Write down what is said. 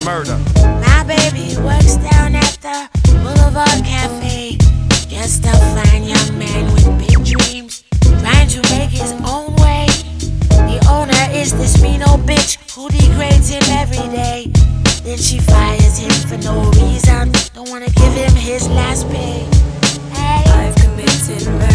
murder. My baby works down at the Boulevard Cafe. Just a fine young man with big dreams, trying to make his own way. The owner is this mean old bitch who degrades him every day. Then she fires him for no reason, don't wanna give him his last pay. Hey. I've committed murder.